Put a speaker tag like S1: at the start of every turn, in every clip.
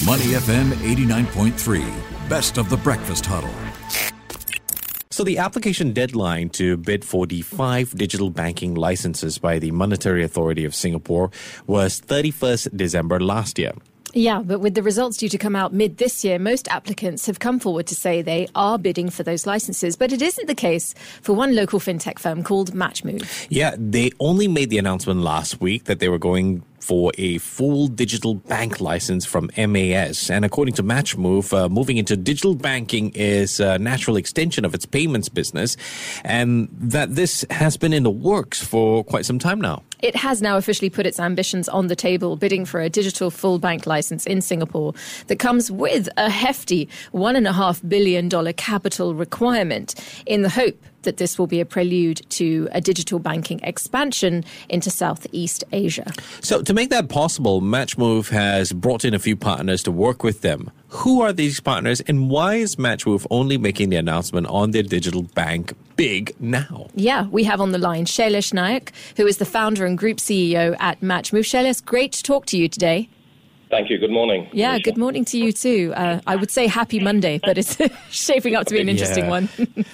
S1: Money FM 89.3, best of the breakfast huddle.
S2: So the application deadline to bid for the 5 digital banking licenses by the Monetary Authority of Singapore was 31st December last year.
S3: Yeah, but with the results due to come out mid this year, most applicants have come forward to say they are bidding for those licenses. But it isn't the case for one local fintech firm called Matchmove.
S2: Yeah, they only made the announcement last week that they were going for a full digital bank license from MAS. And according to Matchmove, moving into digital banking is a natural extension of its payments business, and that this has been in the works for quite some time now.
S3: It has now officially put its ambitions on the table, bidding for a digital full bank license in Singapore that comes with a hefty $1.5 billion capital requirement, in the hope that this will be a prelude to a digital banking expansion into Southeast Asia.
S2: So to make that possible, Matchmove has brought in a few partners to work with them. Who are these partners, and why is Matchmove only making the announcement on their digital bank big now?
S3: Yeah, we have on the line Shailesh Nayak, who is the founder and group CEO at Matchmove. Shailesh, great to talk to you today.
S4: Thank you. Good morning.
S3: Yeah, good morning to you too. I would say happy Monday, but it's shaping up to be an interesting one.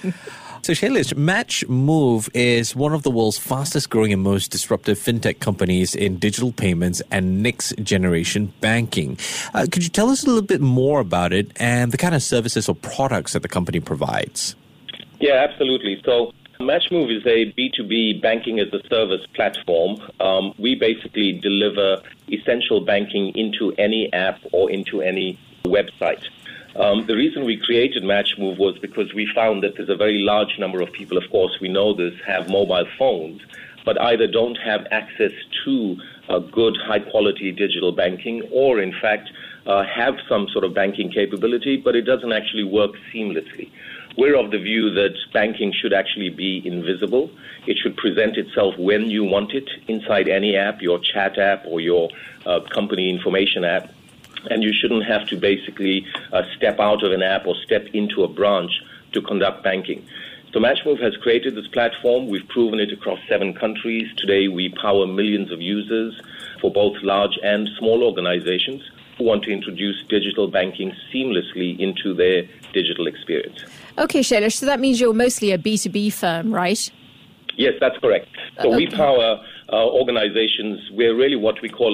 S2: So, Shailesh, Matchmove is one of the world's fastest growing and most disruptive fintech companies in digital payments and next generation banking. Could you tell us a little bit more about it and the kind of services or products that the company provides?
S4: Yeah, absolutely. So, Matchmove is a B2B banking as a service platform. We basically deliver essential banking into any app or into any website. The reason we created Matchmove was because we found that there's a very large number of people, of course, we know this, have mobile phones, but either don't have access to a good, high-quality digital banking or, in fact, have some sort of banking capability, but it doesn't actually work seamlessly. We're of the view that banking should actually be invisible. It should present itself when you want it inside any app, your chat app or your company information app. And you shouldn't have to basically step out of an app or step into a branch to conduct banking. So Matchmove has created this platform. We've proven it across 7 countries. Today we power millions of users for both large and small organizations who want to introduce digital banking seamlessly into their digital experience.
S3: Okay, Shailesh, so that means you're mostly a B2B firm, right?
S4: Yes, that's correct. So we power organizations. We're really what we call a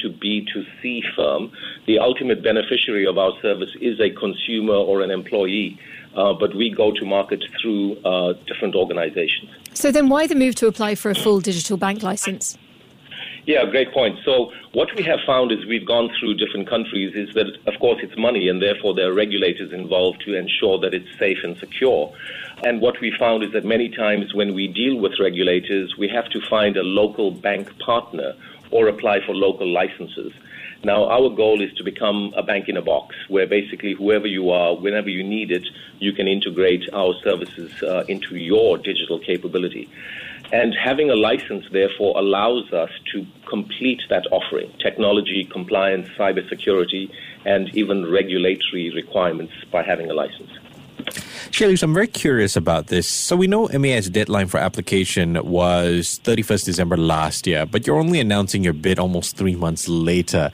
S4: B2B2C firm. The ultimate beneficiary of our service is a consumer or an employee, but we go to market through different organizations.
S3: So then why the move to apply for a full digital bank license?
S4: Yeah, great point. So what we have found is we've gone through different countries is that, of course, it's money and therefore there are regulators involved to ensure that it's safe and secure. And what we found is that many times when we deal with regulators, we have to find a local bank partner or apply for local licenses. Now, our goal is to become a bank in a box, where basically whoever you are, whenever you need it, you can integrate our services into your digital capability. And having a license, therefore, allows us to complete that offering, technology, compliance, cybersecurity, and even regulatory requirements by having a license.
S2: Shailesh, I'm very curious about this. So we know MAS deadline for application was 31st December last year, but you're only announcing your bid almost 3 months later.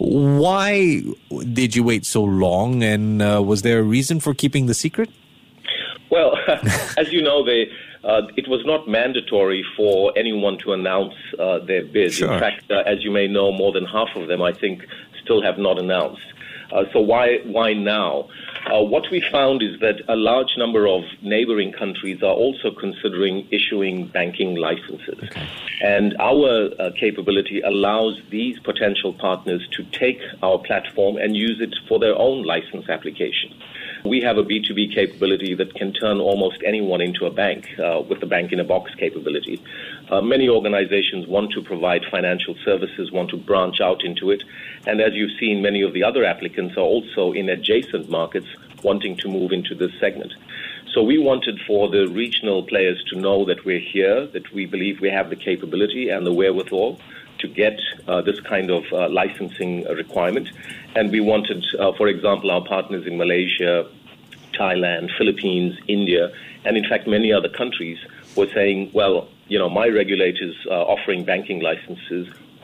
S2: Why did you wait so long, and was there a reason for keeping the secret?
S4: Well, as you know, it was not mandatory for anyone to announce their bid.
S2: Sure.
S4: In fact, as you may know, more than half of them, I think, still have not announced. So why now? What we found is that a large number of neighboring countries are also considering issuing banking licenses. Okay. And our capability allows these potential partners to take our platform and use it for their own license application. We have a B2B capability that can turn almost anyone into a bank with the bank-in-a-box capability. Many organizations want to provide financial services, want to branch out into it. And as you've seen, many of the other applicants are also in adjacent markets wanting to move into this segment. So we wanted for the regional players to know that we're here, that we believe we have the capability and the wherewithal to get this kind of licensing requirement. And we wanted, for example, our partners in Malaysia, Thailand, Philippines, India, and in fact many other countries were saying, well, you know, my regulators are offering banking licenses.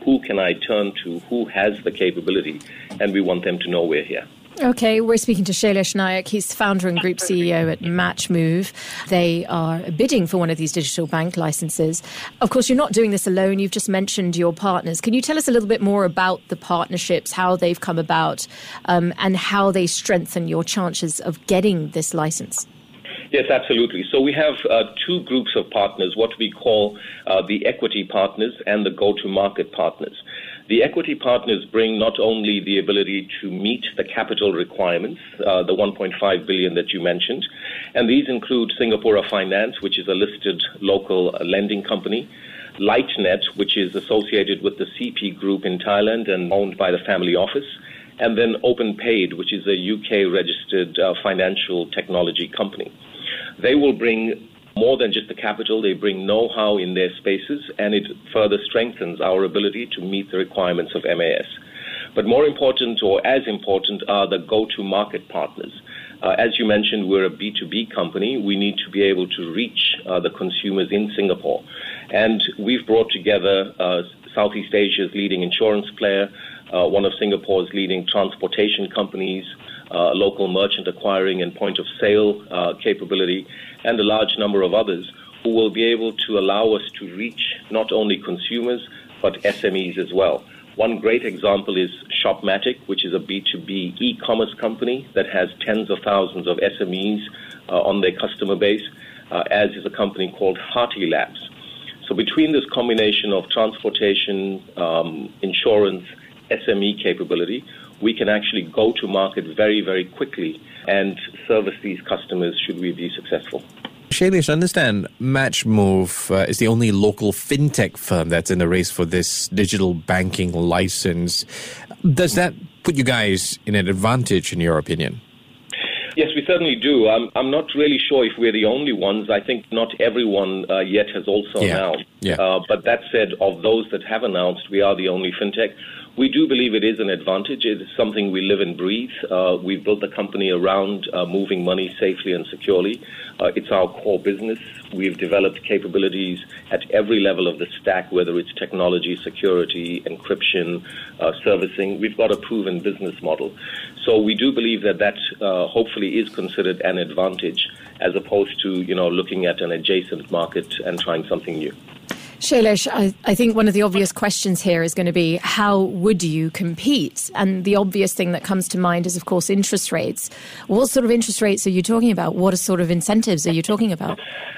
S4: who can I turn to, who has the capability, and we want them to know we're here.
S3: Okay, we're speaking to Shailesh Nayak. He's founder and group CEO at MatchMove. They are bidding for one of these digital bank licenses. Of course, you're not doing this alone. You've just mentioned your partners. Can you tell us a little bit more about the partnerships, how they've come about, and how they strengthen your chances of getting this license?
S4: Yes, absolutely. So we have two groups of partners, what we call the equity partners and the go-to-market partners. The equity partners bring not only the ability to meet the capital requirements, the 1.5 billion that you mentioned, and these include Singapore Finance, which is a listed local lending company, LightNet, which is associated with the CP Group in Thailand and owned by the family office, and then OpenPaid, which is a UK-registered financial technology company. They will bring more than just the capital. They bring know-how in their spaces, and it further strengthens our ability to meet the requirements of MAS. But more important, or as important, are the go-to-market partners. As you mentioned, we're a B2B company. We need to be able to reach the consumers in Singapore. And we've brought together Southeast Asia's leading insurance player, one of Singapore's leading transportation companies, local merchant acquiring and point of sale capability, and a large number of others who will be able to allow us to reach not only consumers but SMEs as well. One great example is Shopmatic, which is a B2B e-commerce company that has tens of thousands of SMEs on their customer base, as is a company called Hearty Labs. So between this combination of transportation, insurance, SME capability, we can actually go to market very, very quickly and service these customers should we be successful.
S2: Shailesh, understand MatchMove is the only local fintech firm that's in the race for this digital banking license. Does that put you guys in an advantage, in your opinion?
S4: Yes, we certainly do. I'm not really sure if we're the only ones. I think not everyone yet has also announced. But that said, of those that have announced, we are the only fintech. We do believe it is an advantage. It is something we live and breathe. We've built the company around moving money safely and securely. It's our core business. We've developed capabilities at every level of the stack, whether it's technology, security, encryption, servicing. We've got a proven business model. So we do believe that hopefully is considered an advantage as opposed to, looking at an adjacent market and trying something new.
S3: Shailesh, I think one of the obvious questions here is going to be, how would you compete? And the obvious thing that comes to mind is, of course, interest rates. What sort of interest rates are you talking about? What sort of incentives are you talking about?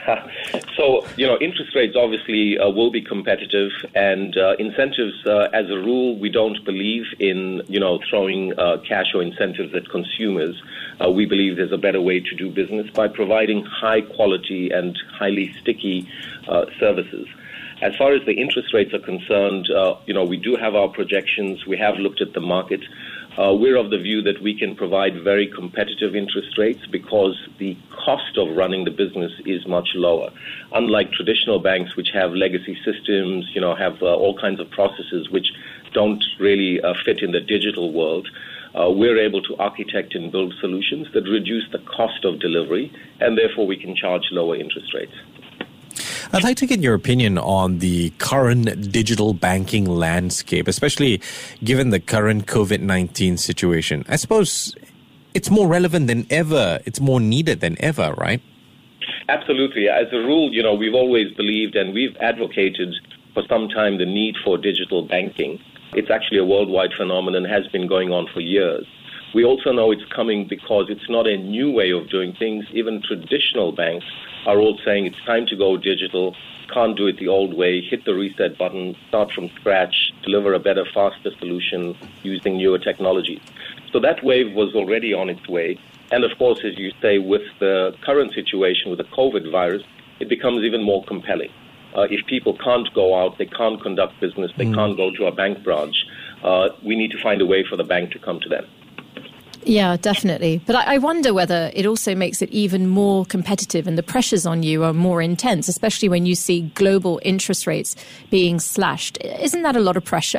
S4: So, interest rates obviously will be competitive, and incentives, as a rule, we don't believe in, throwing cash or incentives at consumers. We believe there's a better way to do business by providing high quality and highly sticky services. As far as the interest rates are concerned, we do have our projections. We have looked at the market. We're of the view that we can provide very competitive interest rates because the cost of running the business is much lower. Unlike traditional banks, which have legacy systems, have all kinds of processes which don't really fit in the digital world, we're able to architect and build solutions that reduce the cost of delivery, and therefore we can charge lower interest rates.
S2: I'd like to get your opinion on the current digital banking landscape, especially given the current COVID-19 situation. I suppose it's more relevant than ever. It's more needed than ever, right?
S4: Absolutely. As a rule, we've always believed and we've advocated for some time the need for digital banking. It's actually a worldwide phenomenon, has been going on for years. We also know it's coming because it's not a new way of doing things. Even traditional banks are all saying it's time to go digital, can't do it the old way, hit the reset button, start from scratch, deliver a better, faster solution using newer technologies. So that wave was already on its way. And of course, as you say, with the current situation with the COVID virus, it becomes even more compelling. If people can't go out, they can't conduct business, they can't go to a bank branch, we need to find a way for the bank to come to them.
S3: Yeah, definitely. But I wonder whether it also makes it even more competitive and the pressures on you are more intense, especially when you see global interest rates being slashed. Isn't that a lot of pressure?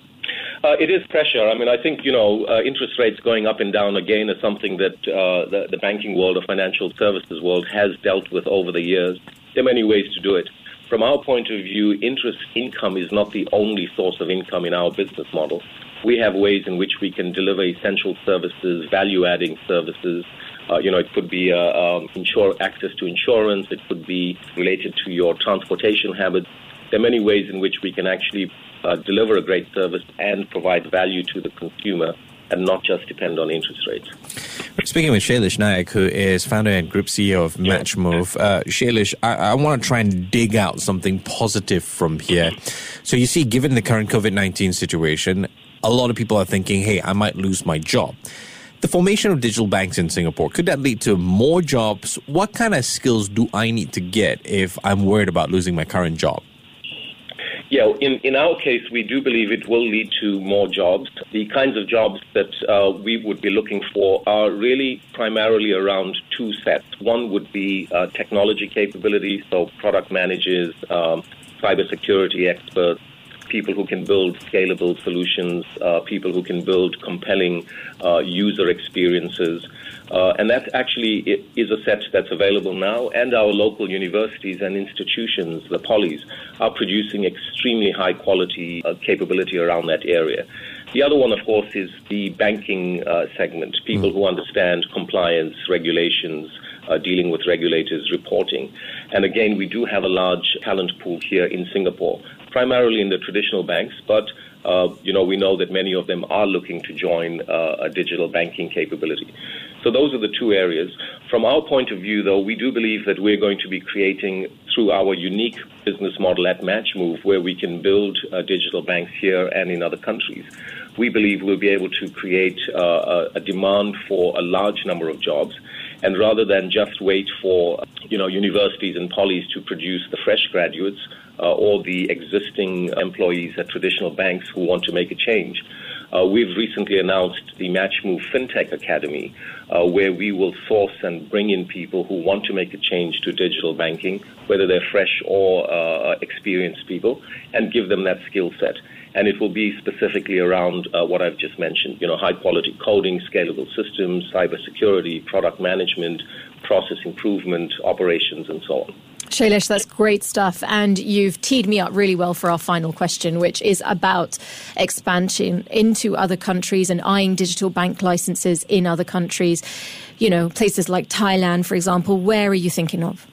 S4: It is pressure. I mean, I think, interest rates going up and down again is something that the banking world or financial services world has dealt with over the years. There are many ways to do it. From our point of view, interest income is not the only source of income in our business model. We have ways in which we can deliver essential services, value-adding services. It could be access to insurance. It could be related to your transportation habits. There are many ways in which we can actually deliver a great service and provide value to the consumer and not just depend on interest rates.
S2: Speaking with Shailesh Nayak, who is founder and group CEO of MatchMove. Shailesh, I want to try and dig out something positive from here. So you see, given the current COVID-19 situation, a lot of people are thinking, hey, I might lose my job. The formation of digital banks in Singapore, could that lead to more jobs? What kind of skills do I need to get if I'm worried about losing my current job?
S4: Yeah, in our case, we do believe it will lead to more jobs. The kinds of jobs that we would be looking for are really primarily around two sets. One would be technology capabilities, so product managers, cybersecurity experts, people who can build scalable solutions, people who can build compelling user experiences. And that actually is a set that's available now, and our local universities and institutions, the polys, are producing extremely high-quality capability around that area. The other one, of course, is the banking segment, people who understand compliance, regulations, dealing with regulators, reporting. And again, we do have a large talent pool here in Singapore, primarily in the traditional banks, but we know that many of them are looking to join a digital banking capability. So those are the two areas. From our point of view, though, we do believe that we're going to be creating, through our unique business model at MatchMove, where we can build digital banks here and in other countries, we believe we'll be able to create a demand for a large number of jobs. And rather than just wait for, universities and polys to produce the fresh graduates or the existing employees at traditional banks who want to make a change, we've recently announced the MatchMove FinTech Academy, where we will source and bring in people who want to make a change to digital banking, whether they're fresh or experienced people, and give them that skill set. And it will be specifically around what I've just mentioned, high-quality coding, scalable systems, cybersecurity, product management, process improvement, operations, and so on.
S3: Shailesh, that's great stuff. And you've teed me up really well for our final question, which is about expansion into other countries and eyeing digital bank licenses in other countries. Places like Thailand, for example. Where are you thinking of?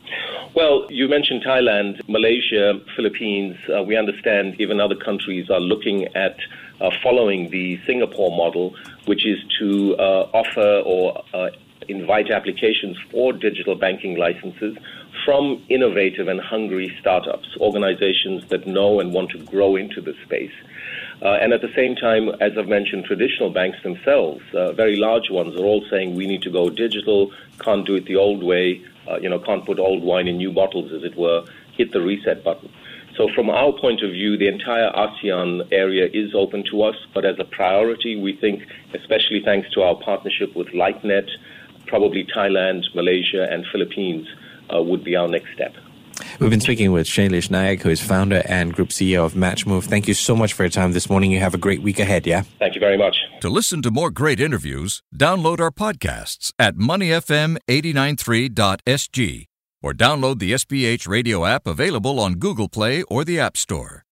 S4: Well, you mentioned Thailand, Malaysia, Philippines. We understand even other countries are looking at following the Singapore model, which is to offer or invite applications for digital banking licenses from innovative and hungry startups, organizations that know and want to grow into this space. And at the same time, as I've mentioned, traditional banks themselves, very large ones, are all saying we need to go digital, can't do it the old way, can't put old wine in new bottles, as it were, hit the reset button. So from our point of view, the entire ASEAN area is open to us, but as a priority, we think, especially thanks to our partnership with LightNet, probably Thailand, Malaysia, and Philippines would be our next step.
S2: We've been speaking with Shailesh Nayak, who is founder and group CEO of MatchMove. Thank you so much for your time this morning. You have a great week ahead, yeah?
S4: Thank you very much.
S1: To listen to more great interviews, download our podcasts at moneyfm893.sg or download the SPH radio app available on Google Play or the App Store.